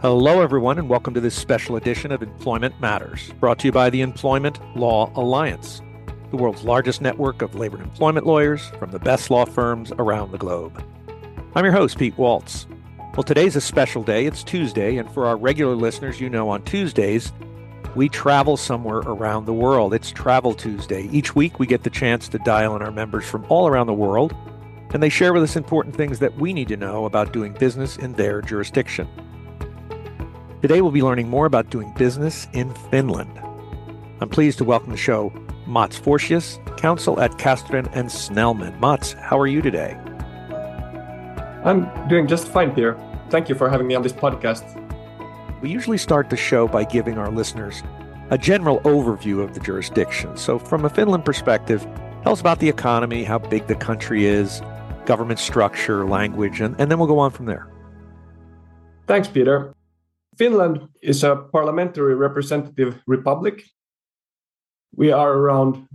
Hello, everyone, and welcome to this special edition of Employment Matters, brought to you by the Employment Law Alliance, the world's largest network of labor and employment lawyers from the best law firms around the globe. I'm your host, Pete Waltz. Well, today's a special day. It's Tuesday, and for our regular listeners, you know on Tuesdays, we travel somewhere around the world. It's Travel Tuesday. Each week, we get the chance to dial in our members from all around the world, and they share with us important things that we need to know about doing business in their jurisdiction. Today, we'll be learning more about doing business in Finland. I'm pleased to welcome to the show Mats Forsius, counsel at Castrén and Snellman. Mats, how are you today? I'm doing just fine, Peter. Thank you for having me on this podcast. We usually start the show by giving our listeners a general overview of the jurisdiction. So from a Finland perspective, tell us about the economy, how big the country is, government structure, language, and then we'll go on from there. Thanks, Peter. Finland is a parliamentary representative republic. We are around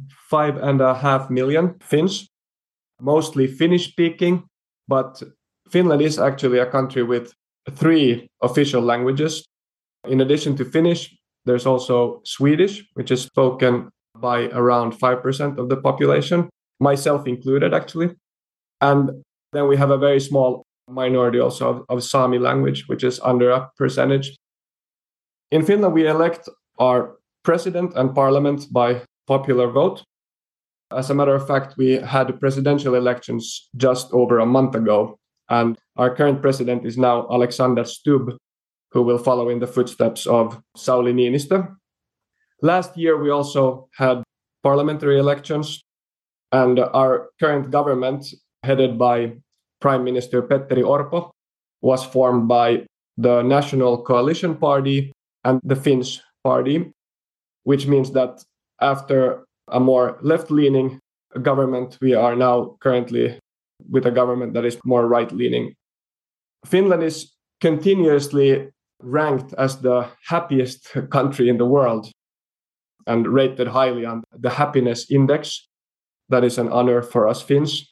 5.5 million Finns, mostly Finnish-speaking, but Finland is actually a country with 3 official languages. In addition to Finnish, there's also Swedish, which is spoken by around 5% of the population, myself included, actually. And then we have a very small minority also of Sami language, which is under a percentage. In Finland, we elect our president and parliament by popular vote. As a matter of fact, we had presidential elections just over a month ago, and our current president is now Alexander Stubb, who will follow in the footsteps of Sauli Niinistö. Last year, we also had parliamentary elections, and our current government, headed by Prime Minister Petteri Orpo, was formed by the National Coalition Party and the Finns Party, which means that after a more left-leaning government, we are now currently with a government that is more right-leaning. Finland is continuously ranked as the happiest country in the world and rated highly on the happiness index. That is an honor for us Finns.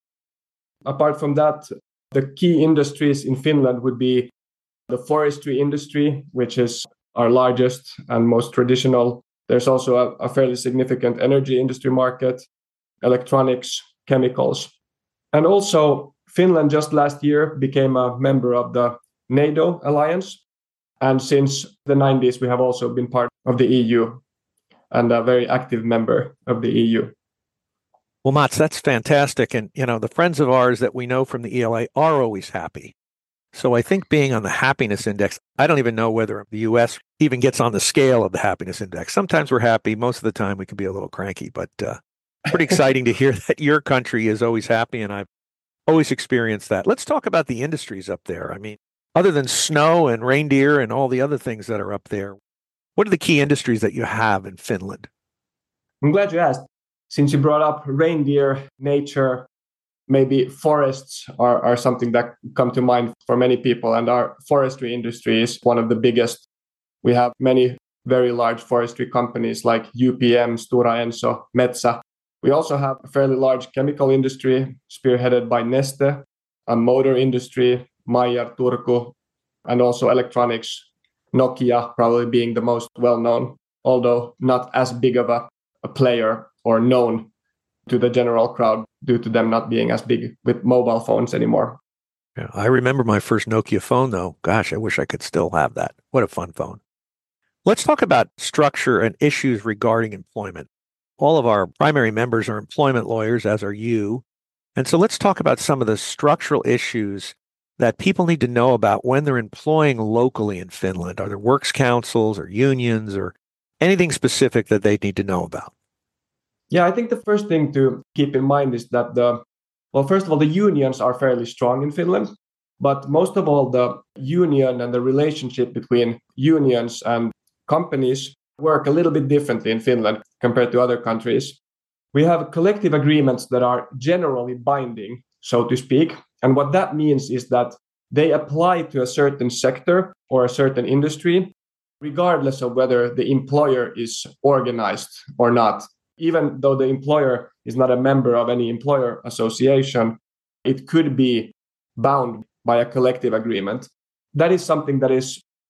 Apart from that, the key industries in Finland would be the forestry industry, which is our largest and most traditional. There's also a fairly significant energy industry market, electronics, chemicals. And also, Finland just last year became a member of the NATO alliance. And since the 90s, we have also been part of the EU and a very active member of the EU. Well, Mats, that's fantastic. And, the friends of ours that we know from the ELA are always happy. So I think being on the happiness index, I don't even know whether the U.S. even gets on the scale of the happiness index. Sometimes we're happy. Most of the time we can be a little cranky, but pretty exciting to hear that your country is always happy. And I've always experienced that. Let's talk about the industries up there. I mean, other than snow and reindeer and all the other things that are up there, what are the key industries that you have in Finland? I'm glad you asked. Since you brought up reindeer, nature, maybe forests are something that come to mind for many people. And our forestry industry is one of the biggest. We have many very large forestry companies like UPM, Stora Enso, Metsä. We also have a fairly large chemical industry spearheaded by Neste, a motor industry, Mayer, Turku, and also electronics, Nokia probably being the most well-known, although not as big of a player or known to the general crowd due to them not being as big with mobile phones anymore. Yeah, I remember my first Nokia phone, though. Gosh, I wish I could still have that. What a fun phone. Let's talk about structure and issues regarding employment. All of our primary members are employment lawyers, as are you. And so let's talk about some of the structural issues that people need to know about when they're employing locally in Finland. Are there works councils or unions or anything specific that they need to know about? Yeah, I think the first thing to keep in mind is that first of all, the unions are fairly strong in Finland, but most of all, the union and the relationship between unions and companies work a little bit differently in Finland compared to other countries. We have collective agreements that are generally binding, so to speak. And what that means is that they apply to a certain sector or a certain industry, regardless of whether the employer is organized or not. Even though the employer is not a member of any employer association, it could be bound by a collective agreement. That is something that is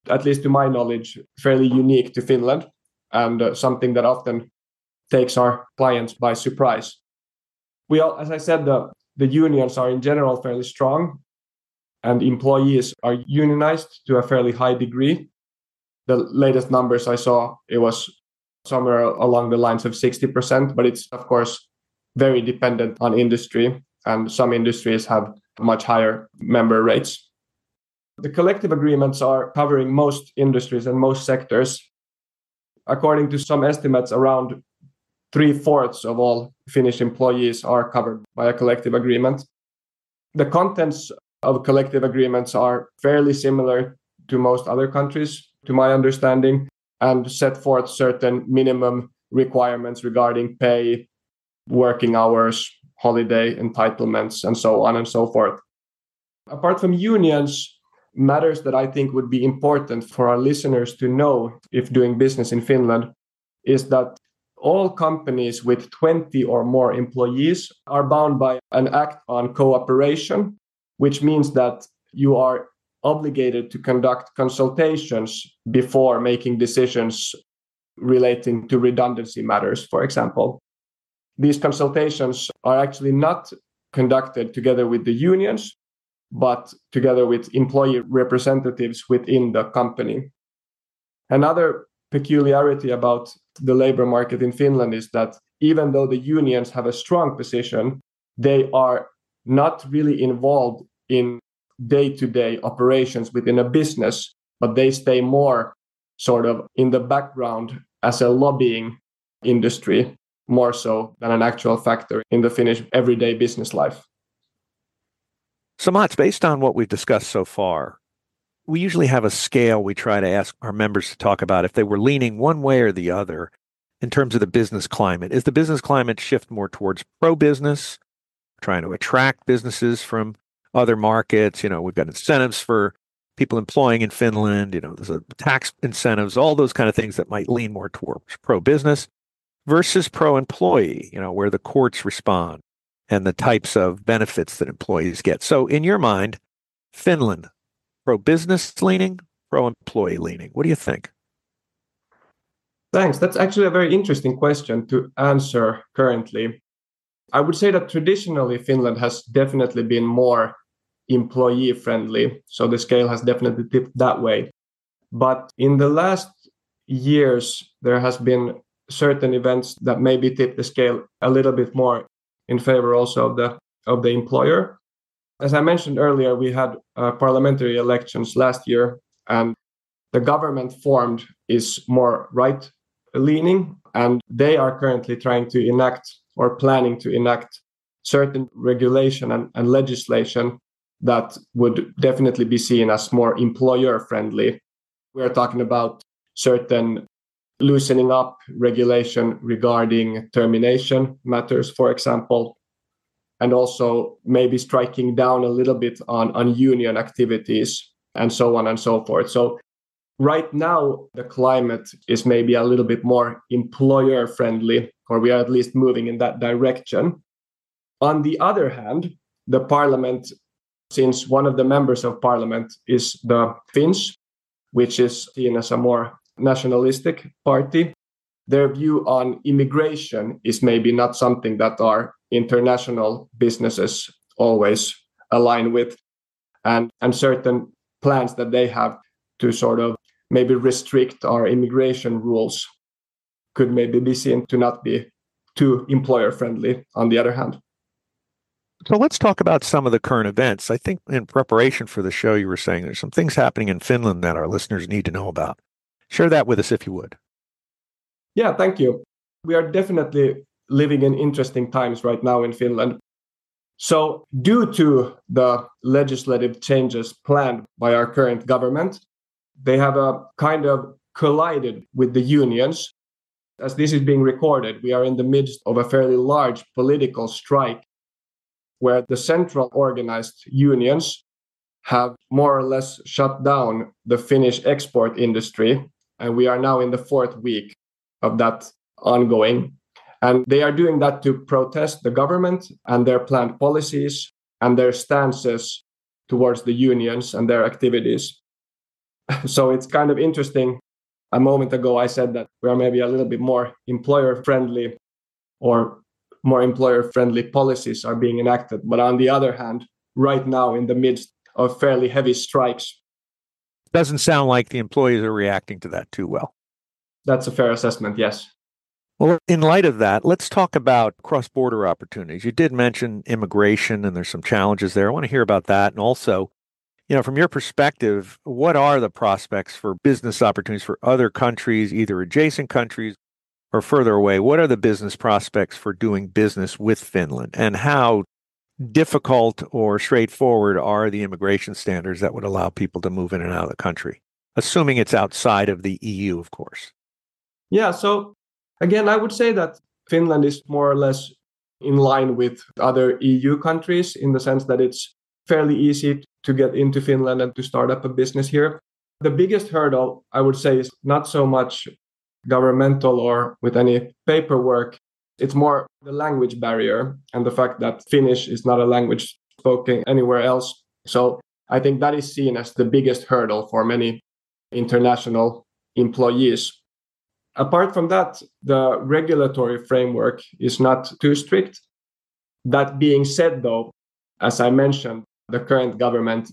at least to my knowledge, fairly unique to Finland and something that often takes our clients by surprise. As I said, the unions are in general fairly strong and employees are unionized to a fairly high degree. The latest numbers I saw, it was somewhere along the lines of 60%, but it's of course very dependent on industry, and some industries have much higher member rates. The collective agreements are covering most industries and most sectors. According to some estimates, around 3/4 of all Finnish employees are covered by a collective agreement. The contents of collective agreements are fairly similar to most other countries, to my understanding, and set forth certain minimum requirements regarding pay, working hours, holiday entitlements, and so on and so forth. Apart from unions, matters that I think would be important for our listeners to know if doing business in Finland is that all companies with 20 or more employees are bound by an act on cooperation, which means that you are obligated to conduct consultations before making decisions relating to redundancy matters, for example. These consultations are actually not conducted together with the unions, but together with employee representatives within the company. Another peculiarity about the labor market in Finland is that even though the unions have a strong position, they are not really involved in day-to-day operations within a business, but they stay more sort of in the background as a lobbying industry, more so than an actual factor in the Finnish everyday business life. So Mats, based on what we've discussed so far, we usually have a scale we try to ask our members to talk about if they were leaning one way or the other in terms of the business climate. Is the business climate shift more towards pro-business, trying to attract businesses from other markets? We've got incentives for people employing in Finland, there's tax incentives, all those kind of things that might lean more towards pro-business versus pro-employee, where the courts respond and the types of benefits that employees get. So in your mind, Finland, pro-business leaning, pro-employee leaning. What do you think? Thanks. That's actually a very interesting question to answer currently. I would say that traditionally Finland has definitely been more employee friendly. So the scale has definitely tipped that way. But in the last years, there has been certain events that maybe tip the scale a little bit more in favor also of the employer. As I mentioned earlier, we had parliamentary elections last year, and the government formed is more right-leaning, and they are currently trying to enact or planning to enact certain regulation and legislation that would definitely be seen as more employer-friendly. We're talking about certain loosening up regulation regarding termination matters, for example, and also maybe striking down a little bit on union activities and so on and so forth. So right now, the climate is maybe a little bit more employer-friendly, or we are at least moving in that direction. On the other hand, the parliament, since one of the members of parliament is the Finns, which is seen as a more nationalistic party, their view on immigration is maybe not something that our international businesses always align with, and certain plans that they have to sort of maybe restrict our immigration rules could maybe be seen to not be too employer friendly on the other hand. So let's talk about some of the current events. I think in preparation for the show, you were saying there's some things happening in Finland that our listeners need to know about. Share that with us if you would. Yeah, thank you. We are definitely living in interesting times right now in Finland. So due to the legislative changes planned by our current government, they have kind of collided with the unions. As this is being recorded, we are in the midst of a fairly large political strike where the central organized unions have more or less shut down the Finnish export industry. And we are now in the fourth week of that ongoing. And they are doing that to protest the government and their planned policies and their stances towards the unions and their activities. So it's kind of interesting. A moment ago, I said that we are maybe a little bit more employer-friendly, or more employer-friendly policies are being enacted. But on the other hand, right now, in the midst of fairly heavy strikes. Doesn't sound like the employees are reacting to that too well. That's a fair assessment, yes. Well, in light of that, let's talk about cross-border opportunities. You did mention immigration, and there's some challenges there. I want to hear about that. And also, from your perspective, what are the prospects for business opportunities for other countries, either adjacent countries or further away? What are the business prospects for doing business with Finland? And how difficult or straightforward are the immigration standards that would allow people to move in and out of the country, assuming it's outside of the EU, of course? Yeah, so again, I would say that Finland is more or less in line with other EU countries in the sense that it's fairly easy to get into Finland and to start up a business here. The biggest hurdle, I would say, is not so much governmental or with any paperwork. It's more the language barrier and the fact that Finnish is not a language spoken anywhere else. So I think that is seen as the biggest hurdle for many international employees. Apart from that, the regulatory framework is not too strict. That being said, though, as I mentioned, the current government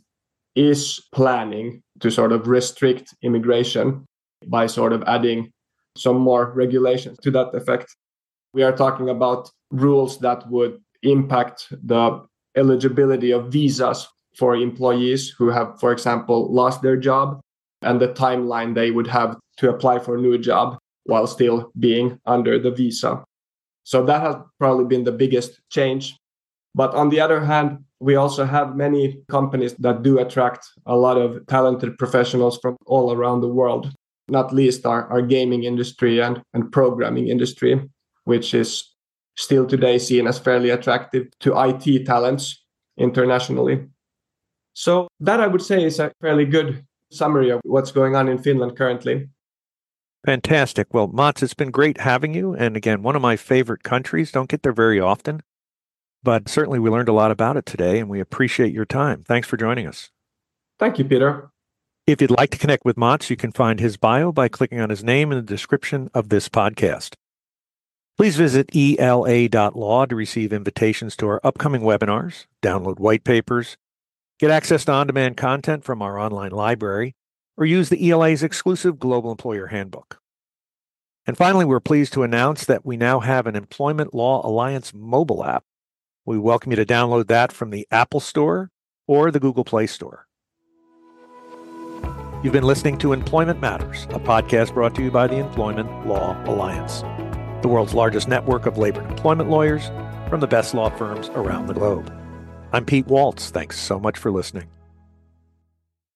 is planning to sort of restrict immigration by sort of adding some more regulations to that effect. We are talking about rules that would impact the eligibility of visas for employees who have, for example, lost their job, and the timeline they would have to apply for a new job while still being under the visa. So that has probably been the biggest change. But on the other hand, we also have many companies that do attract a lot of talented professionals from all around the world, not least our gaming industry and programming industry, which is still today seen as fairly attractive to IT talents internationally. So that, I would say, is a fairly good summary of what's going on in Finland currently. Fantastic. Well, Mats, it's been great having you. And again, one of my favorite countries. Don't get there very often, but certainly we learned a lot about it today, and we appreciate your time. Thanks for joining us. Thank you, Peter. If you'd like to connect with Mats, you can find his bio by clicking on his name in the description of this podcast. Please visit ela.law to receive invitations to our upcoming webinars, download white papers, get access to on-demand content from our online library, or use the ELA's exclusive Global Employer Handbook. And finally, we're pleased to announce that we now have an Employment Law Alliance mobile app. We welcome you to download that from the Apple Store or the Google Play Store. You've been listening to Employment Matters, a podcast brought to you by the Employment Law Alliance, the world's largest network of labor and employment lawyers from the best law firms around the globe. I'm Pete Waltz. Thanks so much for listening.